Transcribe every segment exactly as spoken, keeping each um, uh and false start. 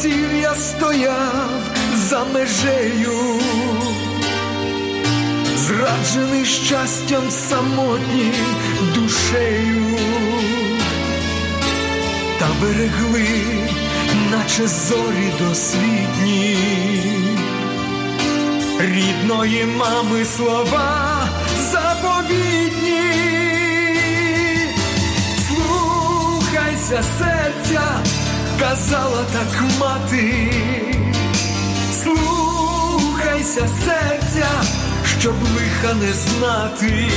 часів я стояв за межею, зраджений щастям, самотній душею, та берегли, наче зорі досвітні, рідної мами слова заповітні. Слухайся серця, казала так мати, слухайся серця, щоб лиха не знати.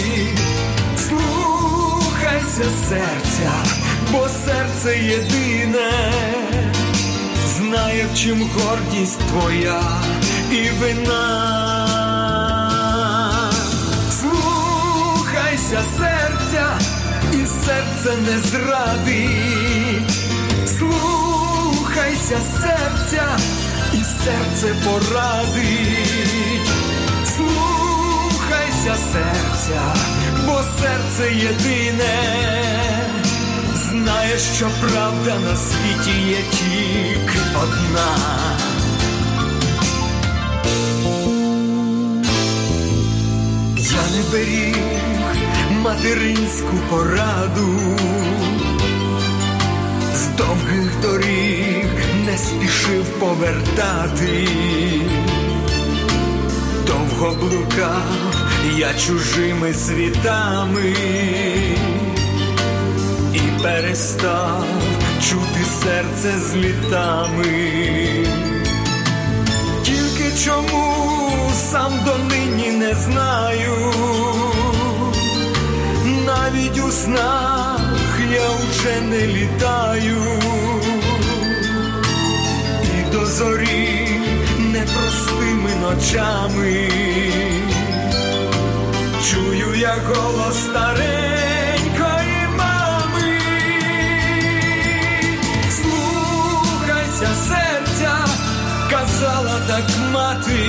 Слухайся серця, бо серце єдине знає, в чим гордість твоя і вина. Слухайся серця, і серце не зрадить. Слухайся серця, і серце порадить. Слухайся серця, бо серце єдине знає, що правда на світі є тільки одна. Я не беріг материнську пораду, з довгих доріг не спішив повертати. Довго блукав я чужими світами і перестав чути серце з літами. Тільки чому сам донині не знаю, навіть у снах я вже не літаю, і до зорі непростими ночами чую я голос старенької мами. Слухайся серця, казала так мати,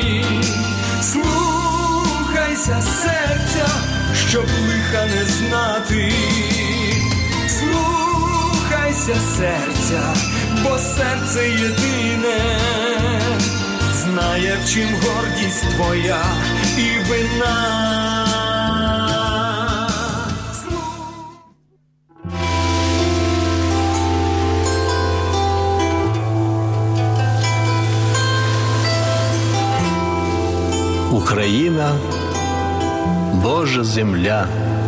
слухайся серця, щоб лиха не знати. Слухайся серця, бо серце єдине знає, в чим гордість твоя і вина. Україна, Божа земля.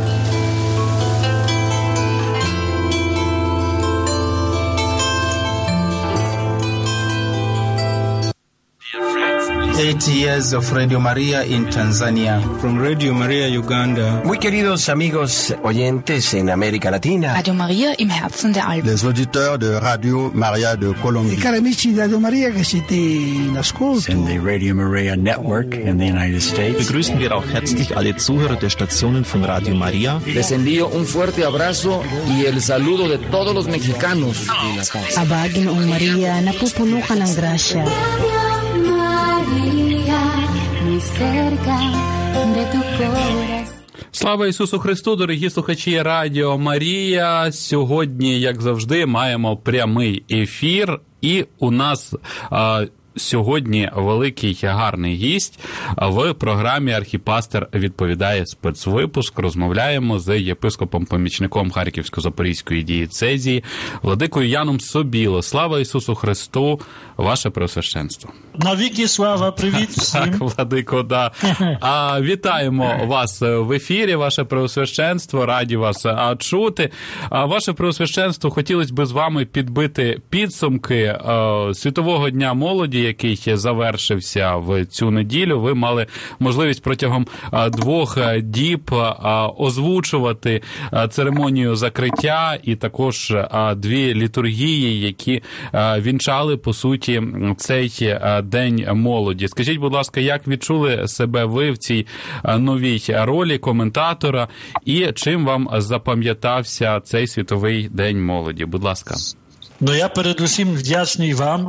Eight years of Radio Maria in Tanzania. From Radio Maria Uganda. Muy queridos amigos oyentes en América Latina. Radio Maria im Herzen der Alpen. Les auditeurs de Radio Maria de Colombie. I cari amici di Radio Maria che siete in ascolto. In the Radio Maria Network in the United States. Begrüßen wir auch herzlich alle Zuhörer der Stationen von Radio Maria. Les envío un fuerte abrazo y el saludo de todos los mexicanos. Abagin ang Maria, napupuno ka ng grasya. Слава Ісусу Христу, дорогі слухачі Радіо Марія. Сьогодні, як завжди, маємо прямий ефір, і у нас а, сьогодні великий гарний гість в програмі «Архіпастер відповідає» спецвипуск. Розмовляємо з єпископом-помічником Харківсько-Запорізької дієцезії владикою Яном Собіло. Слава Ісусу Христу, ваше Преосвященство. Навіки слава, привіт всім. Так, владико, да. А, вітаємо вас в ефірі, ваше Преосвященство, раді вас а, чути. А, ваше Преосвященство, хотілося б з вами підбити підсумки а, Світового дня молоді, який завершився в цю неділю. Ви мали можливість протягом а, двох діб а, озвучувати а, церемонію закриття і також а, дві літургії, які а, вінчали, по суті, цей а, День молоді. Скажіть, будь ласка, як відчули себе ви в цій новій ролі коментатора і чим вам запам'ятався цей Світовий День молоді? Будь ласка. Ну, я передусім вдячний вам,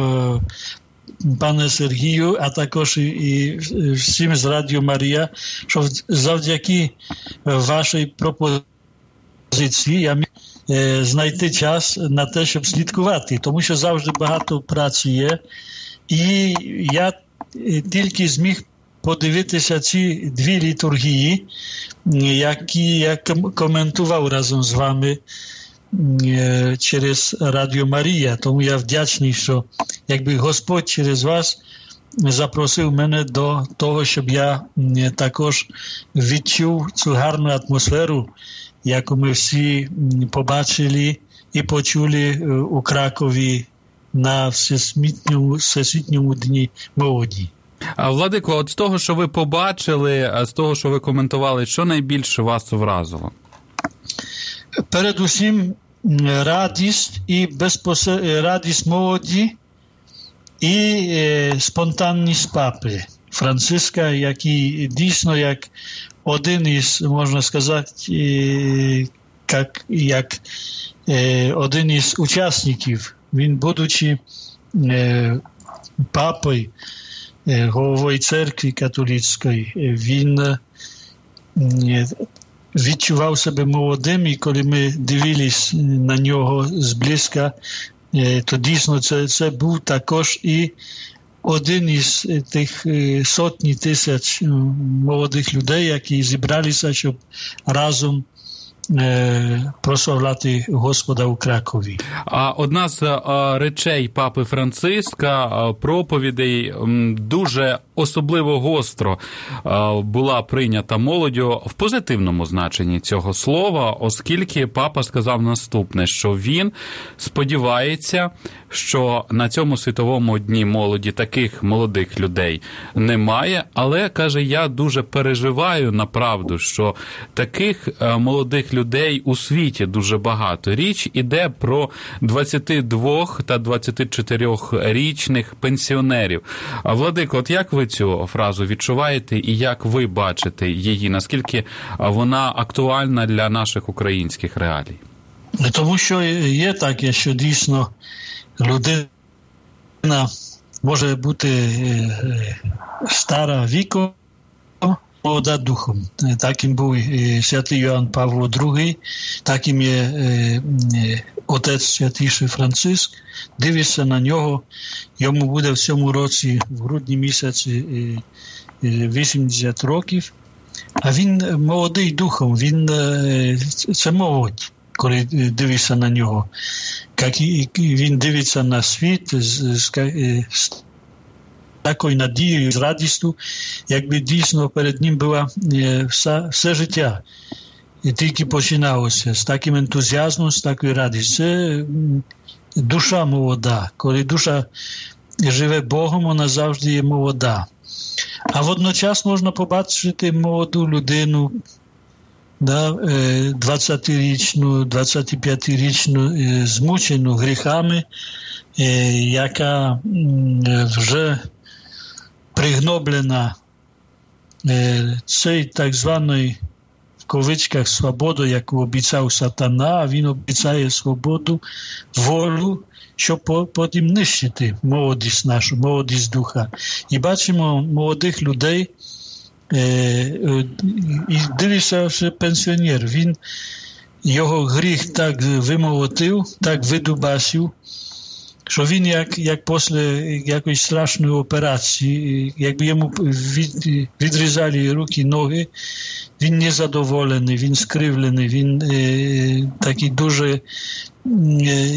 пане Сергію, а також і всім з Радіо Марія, що завдяки вашій пропозиції я знайти час на те, щоб слідкувати, тому що завжди багато праці є. І я тільки зміг подивитися ці дві літургії, які я коментував разом з вами через Радіо Марія. Тому я вдячний, що якби Господь через вас запросив мене до того, щоб я також відчув цю гарну атмосферу, яку ми всі побачили і почули у Кракові на Всесвітньому, Всесвітньому дні молоді. А, Владико, от з того, що ви побачили, з того, що ви коментували, що найбільше вас вразило? Передусім, радість і безпосер... радість молоді і е, спонтанність папи Франциска, який дійсно як один із, можна сказати, е, як, як е, один із учасників. Він, будучи е, папою, е, головою церкви католицької, він е, відчував себе молодим, і коли ми дивились на нього зблизька, е, то дійсно це, це був також і один із тих е, сотні тисяч молодих людей, які зібралися, щоб разом прославляти Господа у Кракові. А одна з а, речей папи Франциска, а, проповідей дуже особливо гостро а, була прийнята молоддю в позитивному значенні цього слова, оскільки папа сказав наступне, що він сподівається, що на цьому світовому дні молоді таких молодих людей немає, але, каже, я дуже переживаю направду, що таких молодих людей у світі дуже багато. Річ іде про двадцятидво- та двадцятичотирирічних пенсіонерів. Владико, от як ви цю фразу відчуваєте і як ви бачите її? Наскільки вона актуальна для наших українських реалій? Тому що є таке, що дійсно людина може бути стара віком, молода духом. Таким був святий Йоанн Павло другий, таким є отець святіший Франциск. Дивишся на нього, йому буде в цьому році, в грудні місяці, вісімдесят років, а він молодий духом, він це молодь. Коли дивишся на нього, як він дивиться на світ з, з, з такою надією, з радістю, якби дійсно перед ним була все, все життя. І тільки починалося з таким ентузіазмом, з такою радістю. Це душа молода. Коли душа живе Богом, вона завжди є молода. А водночас можна побачити молоду людину, да, двадцятирічну, двадцятип'ятирічну, змучену гріхами, яка вже пригноблена цією так званою в кавичках свободу, яку обіцяв сатана, а він обіцяє свободу, волю, щоб потім нищити молодість нашу, молодість духа. І бачимо молодих людей, і дивишся, що пенсіонер, він його гріх так вимолотив, так видубасив, що він як, як після якоїсь страшної операції, якби йому від, відрізали руки, ноги, він незадоволений, він скривлений, він е, такий дуже е,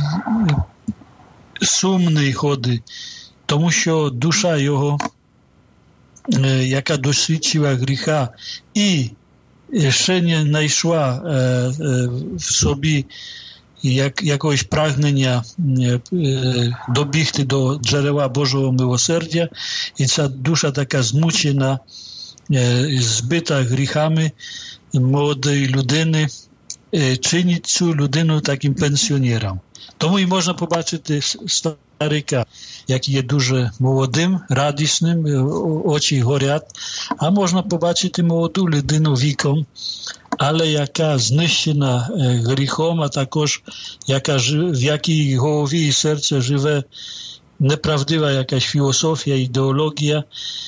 сумний ходить, тому що душа його, яка досвідчила гріха і ще не знайшла е, е, в собі як, якогось прагнення е, добігти до джерела Божого милосердя, і ця душа така змучена, е, збита гріхами молодої людини, е, чинить цю людину таким пенсіонером. Тому і можна побачити старика, який є дуже молодим, радісним, очі горять, а можна побачити молоду людину віком, але яка знищена гріхом, а також яка, в якій голові і серце живе неправдива якась філософія, ідеологія,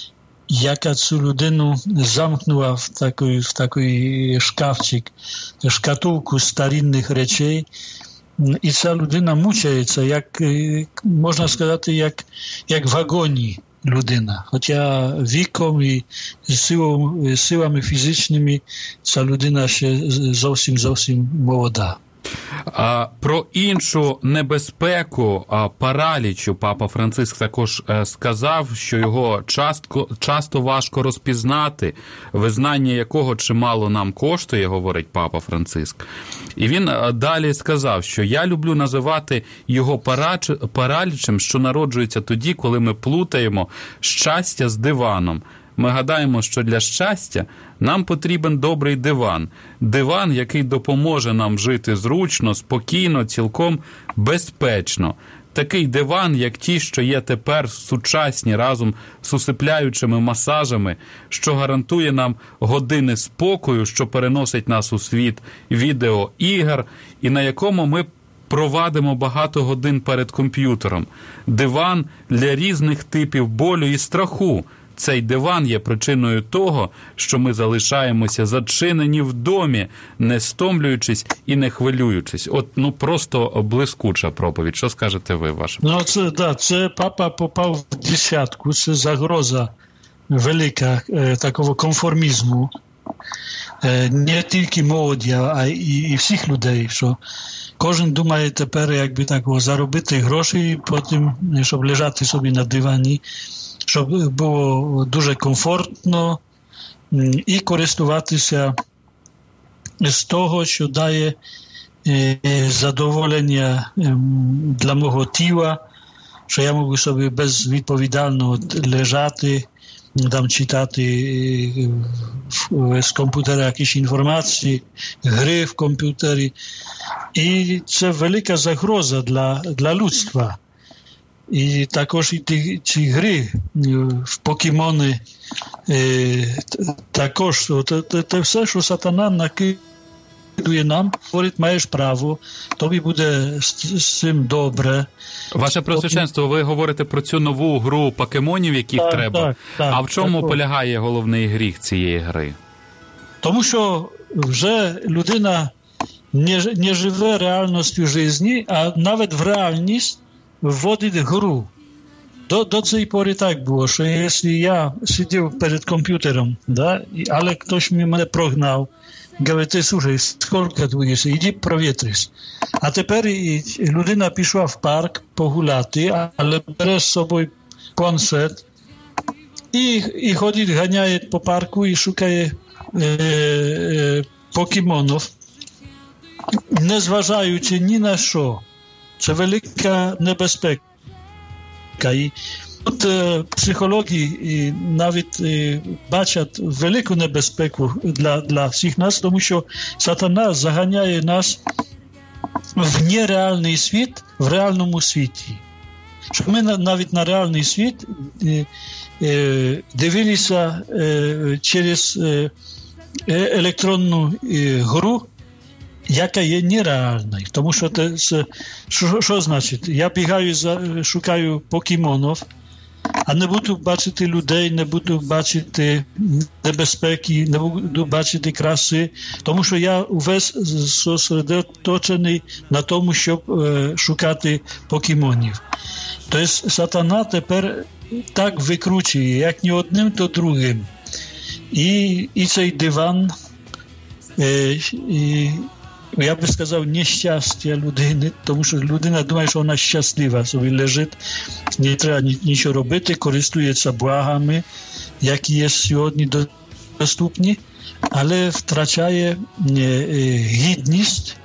яка цю людину замкнула в такий, в такий шкафчик, шкатулку старинних речей. І ця людина мучається, як, можна сказати, як, як в агонії людина. Хоча віком і силами, силами фізичними ця людина ще зовсім, зовсім молода. А, про іншу небезпеку а, паралічу папа Франциск також а, сказав, що його часто, часто важко розпізнати, визнання якого чимало нам коштує, говорить папа Франциск. І він а, далі сказав, що я люблю називати його парач, паралічем, що народжується тоді, коли ми плутаємо щастя з диваном. Ми гадаємо, що для щастя нам потрібен добрий диван. Диван, який допоможе нам жити зручно, спокійно, цілком безпечно. Такий диван, як ті, що є тепер сучасні, разом з усипляючими масажами, що гарантує нам години спокою, що переносить нас у світ відеоігр, і на якому ми провадимо багато годин перед комп'ютером. Диван для різних типів болю і страху. Цей диван є причиною того, що ми залишаємося зачинені в домі, не стомлюючись і не хвилюючись. От, ну, просто блискуча проповідь. Що скажете ви, ваше? Ну, це, да, це папа попав в десятку, це загроза велика е, такого конформізму. Е, не тільки молоді, а і, і всіх людей, що кожен думає тепер, якби так заробити гроші, і потім, щоб лежати собі на дивані, щоб було дуже комфортно і користуватися з того, що дає задоволення для мого тіла, що я можу собі безвідповідально лежати, там читати з комп'ютера якісь інформації, гри в комп'ютері. І це велика загроза для, для людства. І також і ті, ці гри в покемони, е, також це все, що сатана накидує нам, говорить, маєш право, тобі буде з, з цим добре. Ваше Преосвященство, ви говорите про цю нову гру покемонів, яких так, треба. Так, так, а в чому так, полягає головний гріх цієї гри? Тому що вже людина не, не живе реальністю житті, а навіть в реальність вводить гру. До, до цієї пори так було, що якщо я сидів перед комп'ютером, да, але хтось мене прогнав, говорить, ти, слушай, скільки тут є, іди провітрись. А тепер людина пішла в парк погуляти, але бере з собою планшет і, і ходить, ганяє по парку і шукає е, е, покемонів, не зважаючи ні на що. Це велика небезпека. І тут е, психологи і навіть е, бачать велику небезпеку для, для всіх нас, тому що сатана заганяє нас в нереальний світ, в реальному світі. Щоб ми навіть на реальний світ е, е, дивилися е, через е, електронну е, гру, яка є нереальною. Тому що це, це що, що значить? Я бігаю, за, шукаю покемонів, а не буду бачити людей, не буду бачити небезпеки, не буду бачити краси, тому що я увесь зосередоточений на тому, щоб е, шукати покемонів. Тобто сатана тепер так викручує, як ні одним, то другим. І, і цей диван, е, і я би сказав, нещастя людини, тому що людина думає, що вона щаслива, собі лежить, не треба нічого робити, користується благами, які є сьогодні доступні, але втрачає гідність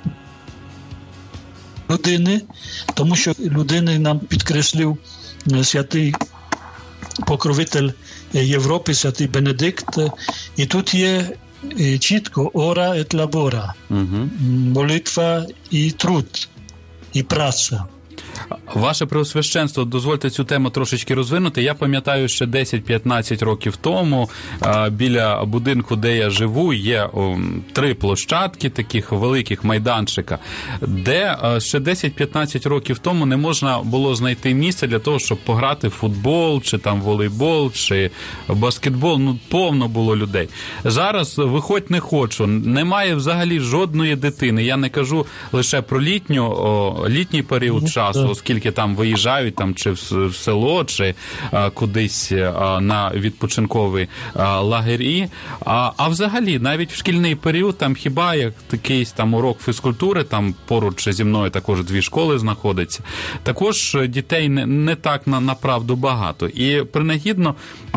людини, тому що людини нам підкреслив святий покровитель Європи, святий Бенедикт, і тут є чітко ора et labora, угу. Молитва і труд, і праця. Ваше Преосвященство, дозвольте цю тему трошечки розвинути. Я пам'ятаю, що десять-п'ятнадцять років тому біля будинку, де я живу, є три площадки таких великих майданчика, де ще десять-п'ятнадцять років тому не можна було знайти місце для того, щоб пограти в футбол, чи там волейбол, чи баскетбол. Ну, повно було людей. Зараз виходь не хочу. Немає взагалі жодної дитини. Я не кажу лише про літню, о, літній період часу, оскільки там виїжджають там, чи в село, чи а, кудись а, на відпочинкові а, лагері. А, а взагалі, навіть в шкільний період, там хіба як якийсь там урок фізкультури, там поруч зі мною також дві школи знаходяться, також дітей не, не так на, направду багато. І принагідно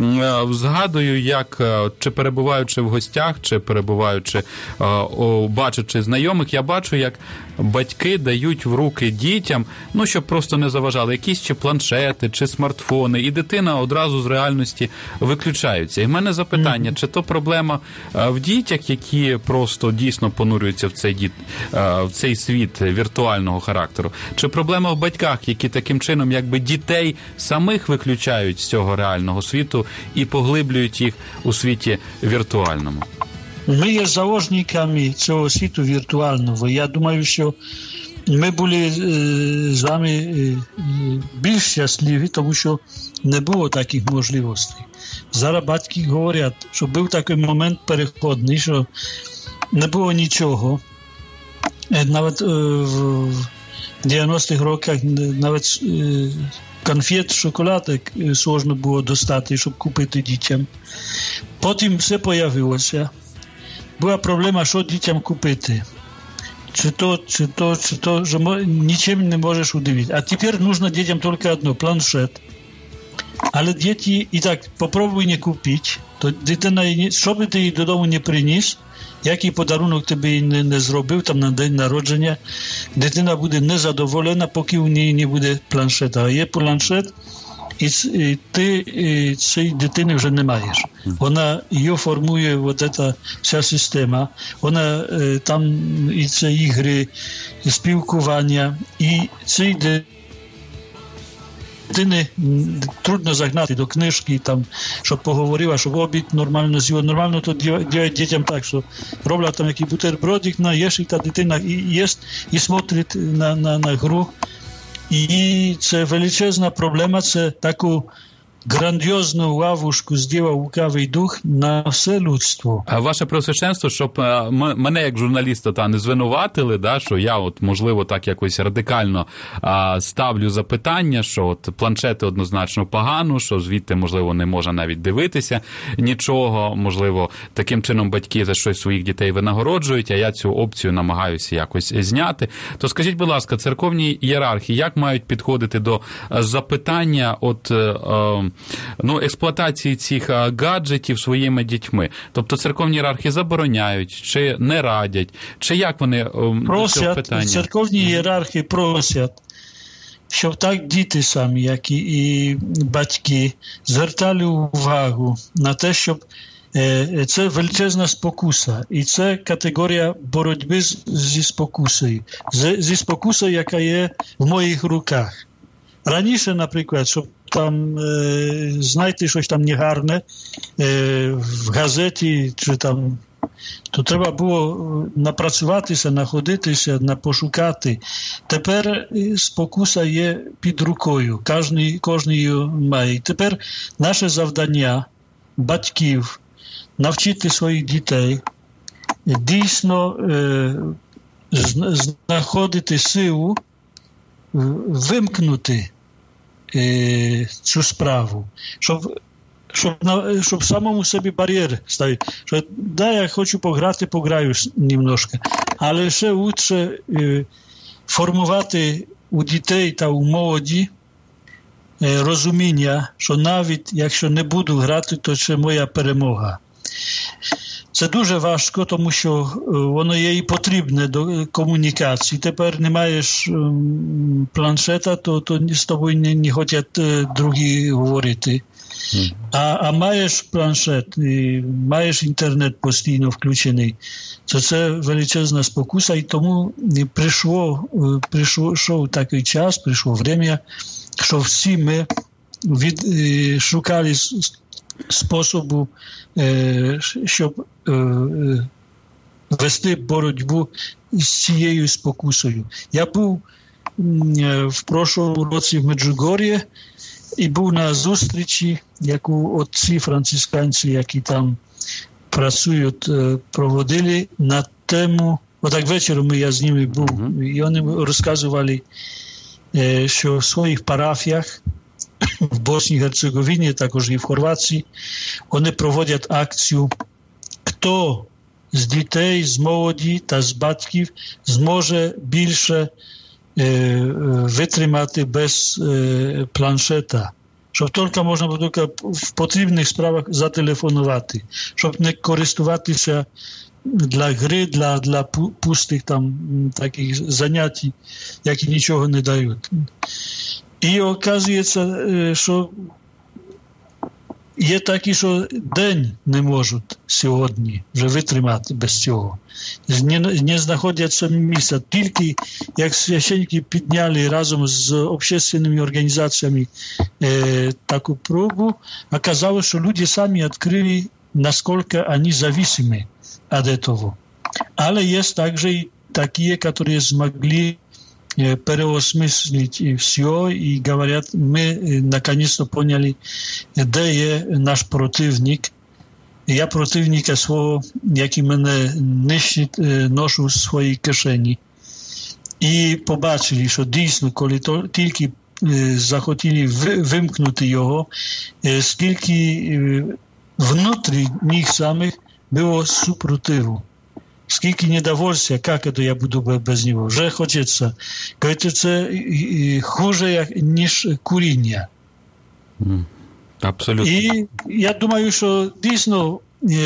згадую, як чи перебуваючи в гостях, чи перебуваючи, о, бачачи знайомих, я бачу, як батьки дають в руки дітям, ну, щоб просто не заважали, якісь чи планшети, чи смартфони, і дитина одразу з реальності виключаються. І в мене запитання, чи то проблема в дітях, які просто дійсно понурюються в цей, діт, в цей світ віртуального характеру, чи проблема в батьках, які таким чином якби дітей самих виключають з цього реального світу і поглиблюють їх у світі віртуальному? Ми є заложниками цього світу віртуального. Я думаю, що ми були з вами більш щасливі, тому що не було таких можливостей. Зараз батьки говорять, що був такий момент переходний, що не було нічого. Навіть в дев'яностих роках навіть конфет, шоколадок сложно було достати, щоб купити дітям. Потім все появилося. Була проблема, що дітям купити. Чи то, чи то, чи то, що нічим не можеш удивити. А тепер потрібно дітям тільки одно – планшет. Але діти і так, попробуй не купити, то дитина, що би ти їй додому не приніс, який подарунок тобі не, не зробив там на день народження, дитина буде незадоволена, поки у неї не буде планшета. А є планшет, і, і ти і цієї дитини вже не маєш. Вона, її формує вот эта вся система, вона там і ці ігри, і спілкування, і ці дитини трудно загнати до книжки, там, щоб поговорила, щоб обід нормально з'їла. Нормально то діють дітям так, що роблять там який бутербродик, наєш, і та дитина і їсть, і смотрить на, на, на гру. І це величезна проблема, це таку грандіозну лавушку зділав лукавий дух на все людство. А ваше Преосвященство, щоб мене як журналіста та не звинуватили, да, що я от можливо так якось радикально а, ставлю запитання, що от планшети однозначно погано, що звідти можливо не можна навіть дивитися нічого, можливо таким чином батьки за щось своїх дітей винагороджують, а я цю опцію намагаюся якось зняти. То скажіть, будь ласка, церковні ієрархи як мають підходити до запитання от е, ну, експлуатації цих гаджетів своїми дітьми? Тобто церковні ієрархи забороняють, чи не радять, чи як вони до цього питання? Церковні ієрархи просять, щоб так діти самі, як і, і батьки, звертали увагу на те, щоб е, це величезна спокуса, і це категорія боротьби з, зі спокусою, з, зі спокусою, яка є в моїх руках. Раніше, наприклад, щоб там е, знайти щось там негарне е, в газеті, чи там, то треба було напрацюватися, находитися, напошукати. Тепер спокуса є під рукою, кожен, кожен її має. Тепер наше завдання батьків навчити своїх дітей дійсно е, знаходити силу, вимкнути е, цю справу, щоб, щоб, щоб самому собі бар'єр ставити. Що, да, я хочу пограти, пограю немножко, але ще лучше е, формувати у дітей та у молоді е, розуміння, що навіть якщо не буду грати, то це моя перемога. Це дуже важко, тому що воно є і потрібне до комунікації. Тепер не маєш планшета, то, то з тобою не, не хочуть другі говорити. А, а маєш планшет, і маєш інтернет постійно включений, то це величезна спокуса, і тому прийшло, прийшов такий час, прийшло время, що всі ми від, шукали способу, щоб вести боротьбу з цією спокусою. Я був в прошлому році в Меджугор'ї і був на зустрічі, яку отці францисканці, які там працюють, проводили на тему, отак вечором я з ними був, uh-huh. і вони розказували, що в своїх парафіях в Босній Герцеговині, також і в Хорватії, вони проводять акцію «Хто з дітей, з молоді та з батьків зможе більше е, витримати без е, планшета, щоб тільки можна було тільки в потрібних справах зателефонувати, щоб не користуватися для гри, для, для пустих там таких занять, які нічого не дають». І оказується, що є такі, що день не можуть сьогодні вже витримати без цього. Не, не знаходяться місця. Тільки як священники підняли разом з общественними організаціями е, таку пробу, оказалось, що люди самі відкрили, наскільки вони зависимі від цього. Але є також і такі, які змогли переосмыслить все и говорят, мы наконец-то поняли, де є наш противник. Я противника свого, який мене нищить, ношу в своїй кишені. І побачили, що дійсно, коли то, тільки захотіли вимкнути його, скільки внутрі них самих було супротиву. Скільки недовольства, як це я буду без нього. Вже хочеться. Кажете, це хуже, ніж куріння. Абсолютно. І я думаю, що дійсно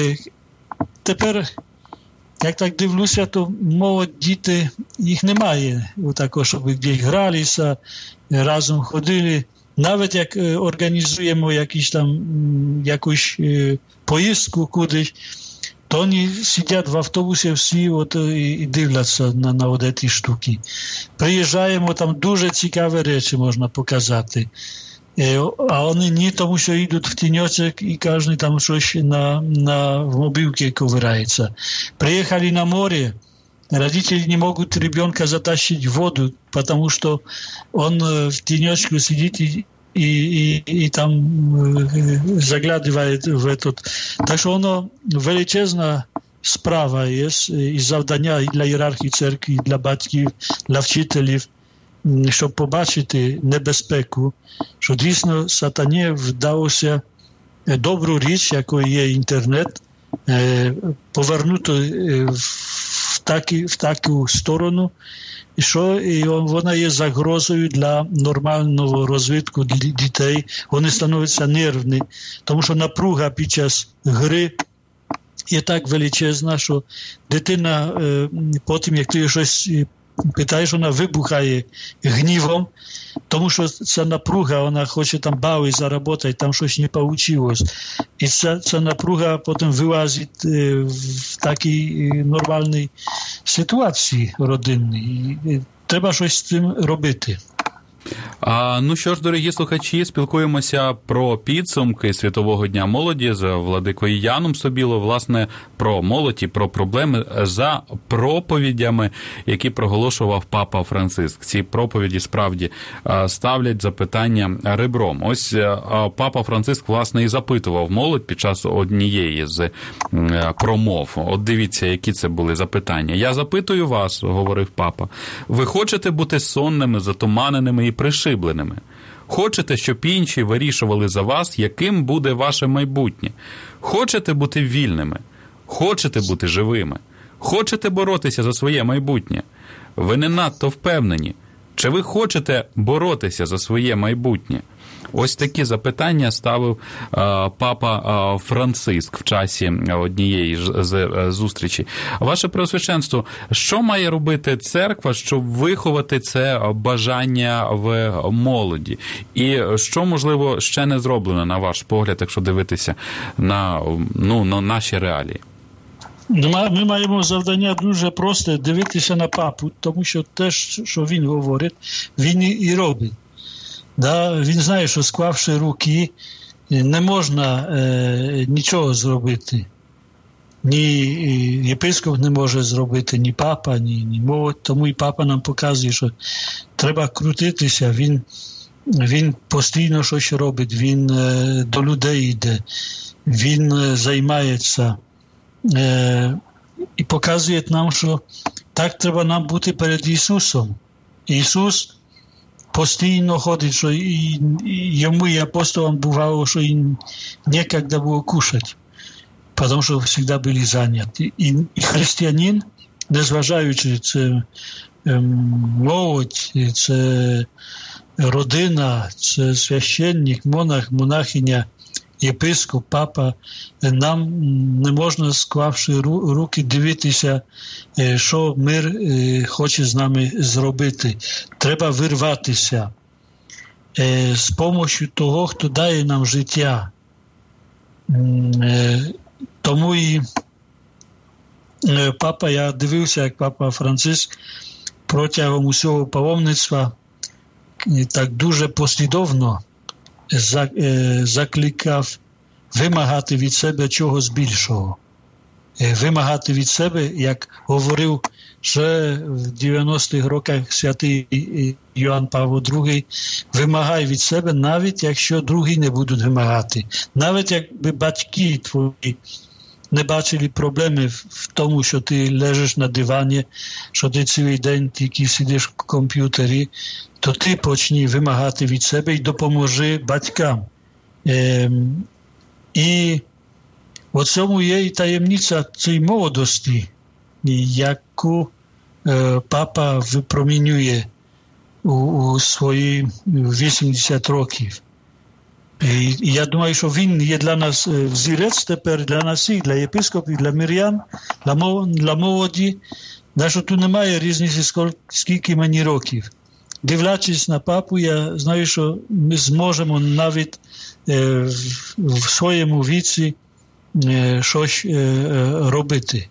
тепер, як так дивлюся, то молодь, діти, їх немає. Отако, щоб десь гралися, разом ходили. Навіть як організуємо якісь там, якусь поїздку кудись, то вони сидять в автобусі всі от, і, і дивляться на, на от ці штуки. Приїжджаємо, там дуже цікаві речі можна показати. Е, а вони ні, тому що йдуть в тіньочок і кожен там щось на, на, в мобілці ковирається. Приїхали на море, родители не могут ребенка затащить в воду, потому что он в тенечку сидит и И, и, и там э, заглядывает в этот. Так що воно величезна справа є, і завдання і для ієрархії церкви, і для батьків, для вчителів, щоб побачити небезпеку, що дійсно сатані вдалося добру річ, якою є інтернет, е, повернути в, такі, в таку сторону, і що і вона є загрозою для нормального розвитку дітей. Вони становляться нервні, тому що напруга під час гри є так величезна, що дитина потім, як ти щось питаєш, вона вибухає гнівом, тому що ця напруга, вона хоче там бавити, заробити, там щось не вийшло. І ця, ця напруга потім вилазить в такій нормальній ситуації родинній. І треба щось з цим робити. А, ну що ж, дорогі слухачі, спілкуємося про підсумки Світового дня молоді з владикою Яном Собіло, власне, про молодь і про проблеми за проповідями, які проголошував папа Франциск. Ці проповіді справді ставлять запитання ребром. Ось папа Франциск, власне, і запитував молодь під час однієї з промов. От дивіться, які це були запитання. «Я запитую вас, – говорив папа, – ви хочете бути сонними, затуманеними і пришибленими? Хочете, щоб інші вирішували за вас, яким буде ваше майбутнє? Хочете бути вільними? Хочете бути живими? Хочете боротися за своє майбутнє? Ви не надто впевнені? Чи ви хочете боротися за своє майбутнє? Ось такі запитання ставив а, папа а, Франциск в часі однієї з, з зустрічей. Ваше Преосвященство, що має робити церква, щоб виховати це бажання в молоді? І що, можливо, ще не зроблено, на ваш погляд, якщо дивитися на, ну, на наші реалії? Ми маємо завдання дуже просте – дивитися на папу, тому що те, що він говорить, він і робить. Да, він знає, що склавши руки, не можна е, нічого зробити. Ні єпископ не може зробити, ні папа, ні, ні молодь. Тому і папа нам показує, що треба крутитися. Він, він постійно щось робить, він е, до людей йде, він е, займається. Е, і показує нам, що так треба нам бути перед Ісусом. Ісус постійно ходить, що і, і йому і апостолам бувало, що їм некогда було кушати, тому що завжди були зайняті. І, і християнин, незважаючи, це ем, молодь, це родина, це священник, монах, монахиня, єпископ, папа, нам не можна, склавши руки, дивитися, що мир хоче з нами зробити. Треба вирватися з допомогою того, хто дає нам життя. Тому і папа, я дивився, як папа Франциск протягом усього паломництва так дуже послідовно закликав вимагати від себе чогось більшого. Вимагати від себе, як говорив ще в дев'яностих роках святий Йоанн Павло другий, вимагай від себе, навіть якщо другі не будуть вимагати. Навіть якби батьки твої не бачили проблеми в тому, що ти лежиш на дивані, що ти цілий день тільки сидиш в комп'ютері, то ти почни вимагати від себе і допоможи батькам. Е, і в цьому є і таємниця цієї молодості, яку е, папа випромінює у, у свої вісімдесят років. І, і я думаю, що він є для нас взірець тепер, для нас і для єпископів, для мирян, для, для молоді, що тут немає різниці, скільки мені років. Дивлячись на папу, я знаю, що ми зможемо навіть е, в своєму віці е, щось е, робити.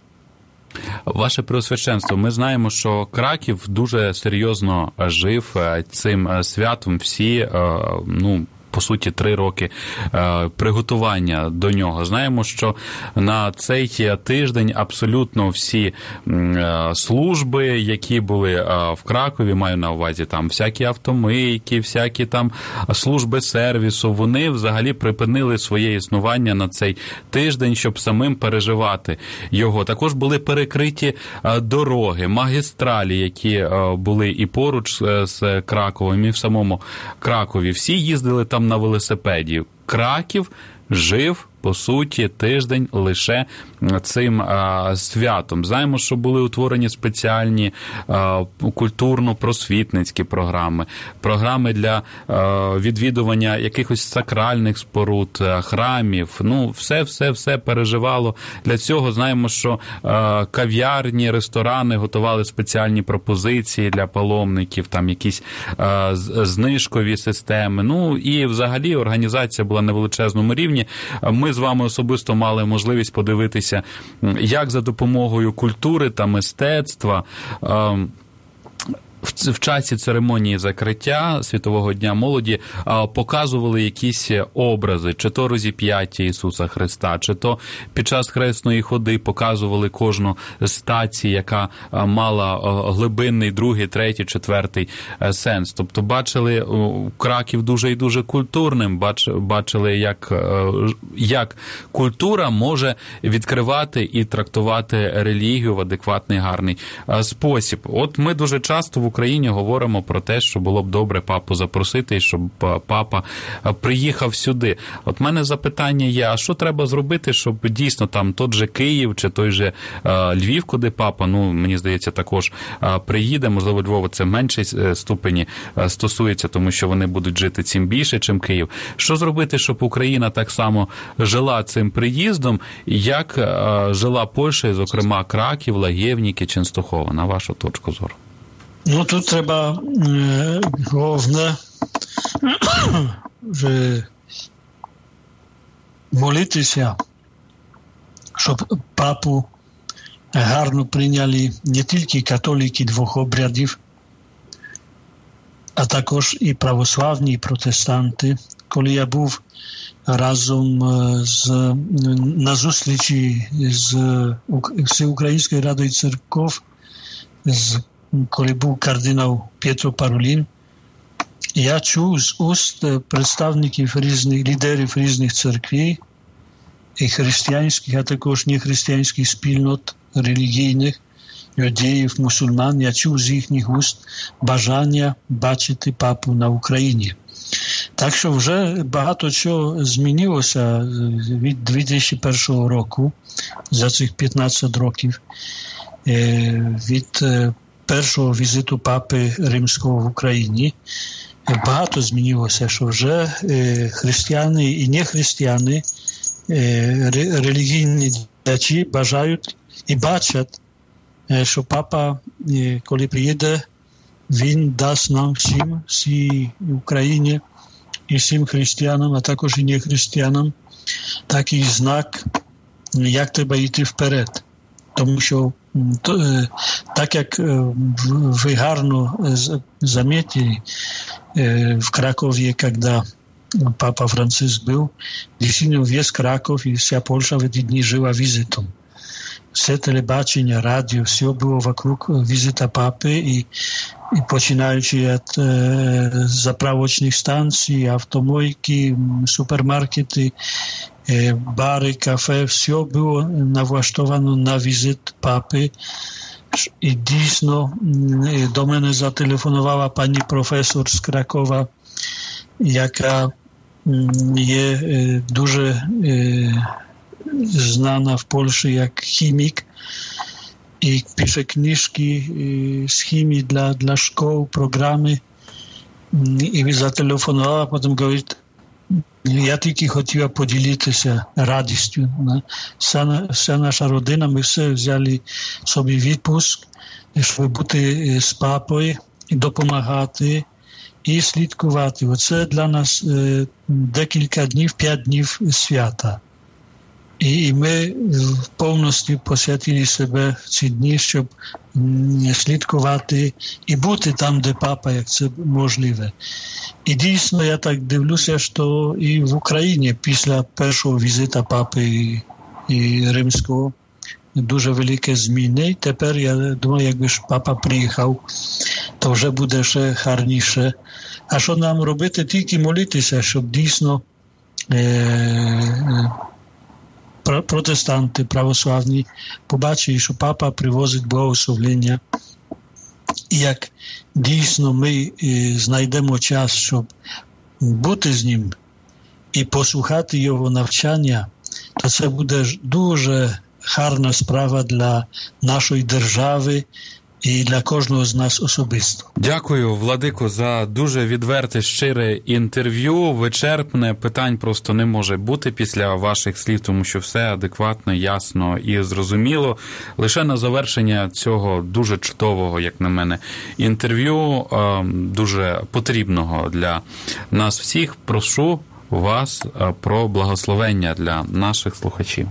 Ваше Преосвященство, ми знаємо, що Краків дуже серйозно жив цим святом. Всі, ну, по суті, три роки е, приготування до нього. Знаємо, що на цей тиждень абсолютно всі е, служби, які були е, в Кракові, маю на увазі там всякі автомийки, всякі там служби сервісу, вони взагалі припинили своє існування на цей тиждень, щоб самим переживати його. Також були перекриті е, дороги, магістралі, які е, були і поруч е, з Краковом, і в самому Кракові. Всі їздили там на велосипеді. Краків жив, по суті, тиждень лише цим а, святом. Знаємо, що були утворені спеціальні а, культурно-просвітницькі програми, програми для а, відвідування якихось сакральних споруд, а, храмів. Ну, все-все-все переживало для цього. Знаємо, що а, кав'ярні, ресторани готували спеціальні пропозиції для паломників, там якісь а, знижкові системи. Ну, і взагалі організація була на величезному рівні. Ми з вами особисто мали можливість подивитися, як за допомогою культури та мистецтва в часі церемонії закриття Світового дня молоді показували якісь образи, чи то розіп'яття Ісуса Христа, чи то під час хресної ходи показували кожну стацію, яка мала глибинний другий, третій, четвертий сенс. Тобто бачили Краків дуже і дуже культурним, бачили, як, як культура може відкривати і трактувати релігію в адекватний, гарний спосіб. От ми дуже часто в Україні говоримо про те, що було б добре папу запросити, щоб папа приїхав сюди. От мене запитання є, а що треба зробити, щоб дійсно там той же Київ чи той же Львів, куди папа, ну, мені здається, також приїде, можливо, Львова це в меншій ступені стосується, тому що вони будуть жити цим більше, чим Київ. Що зробити, щоб Україна так само жила цим приїздом, як жила Польща, зокрема Краків, Лагєвніки, Ченстухова, на вашу точку зору? Ну, тут треба е, головне, że молитися, щоб папу гарно прийняли не тільки католики двох обрядів, а також і православні, і протестанти. Коли я був разом з, на зустрічі з Всеукраїнською радою церков, з, коли був кардинал Пєтро Паролін, я чув з уст представників різних, лідерів різних церквів, і християнських, а також нехристиянських спільнот релігійних, юдеїв, мусульман, я чув з їхніх уст бажання бачити папу на Україні. Так що вже багато чого змінилося від дві тисячі першого року, за цих п'ятнадцять років, від першого візиту папи Римського в Україні. Багато змінилося, що вже християни і нехристияни, релігійні діячі бажають і бачать, що папа, коли приїде, він дасть нам всім, всій Україні і всім християнам, а також і нехристиянам, такий знак, як треба йти вперед. Тому що, так як ви гарно замітили, в Кракові, коли папа Франциск був, дійсно весь Краков і вся Польща в ці дні жила візитом. Все телебачення, радіо, все було вокруг візита папи, і, і починаючи від е, заправочних станцій, автомойки, супермаркети, е, бари, кафе, все було навлаштовано на візит папи. І дійсно до мене зателефонувала пані професор з Кракова, яка є е, дуже е, znana w Polsce jak chemik i pisze książki z chemii dla, dla szkół, programy i zatelefonowała, potem mówi, ja tylko chciała podzielić się radością. Wся, wся nasza rodzina, my wszyscy wzięli sobie відпуск, żeby być z papą i dopomagać i слідкувати. Оце для нас декілька днів, п'ять днів свята. І ми повністю посвятили себе в ці дні, щоб слідкувати і бути там, де папа, як це можливе. І дійсно, я так дивлюся, що і в Україні після першого візита папи і, і Римського дуже велике зміни. Тепер, я думаю, якби ж папа приїхав, то вже буде ще гарніше. А що нам робити? Тільки молитися, щоб дійсно е- протестанти, православні побачили, що папа привозить благословення. І як дійсно ми знайдемо час, щоб бути з ним і послухати його навчання, то це буде дуже гарна справа для нашої держави і для кожного з нас особисто. Дякую, Владико, за дуже відверте, щире інтерв'ю, вичерпне. Питань просто не може бути після ваших слів, тому що все адекватно, ясно і зрозуміло. Лише на завершення цього дуже чудового, як на мене, інтерв'ю, дуже потрібного для нас всіх, прошу вас про благословення для наших слухачів.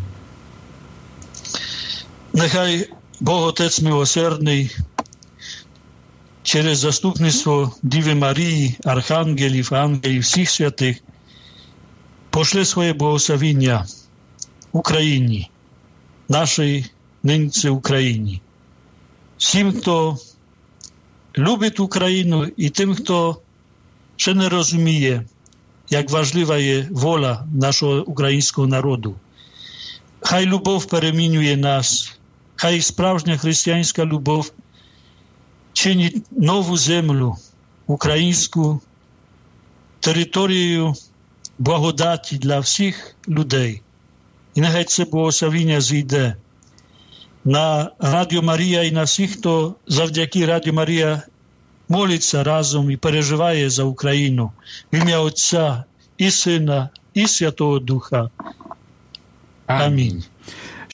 Нехай Бог Отець милосердний через заступництво Діви Марії, архангелів, ангелів, всіх святих пошле своє благословення Україні, нашій нинці Україні. Всім, хто любить Україну і тим, хто ще не розуміє, як важлива є воля нашого українського народу. Хай любов перемінює нас, хай справжня християнська любов чинить нову землю, українську територію благодаті для всіх людей. І нехай це благословення зійде на Радіо Марія і на всіх, хто завдяки Радіо Марія молиться разом і переживає за Україну. В ім'я Отця і Сина, і Святого Духа. Амінь.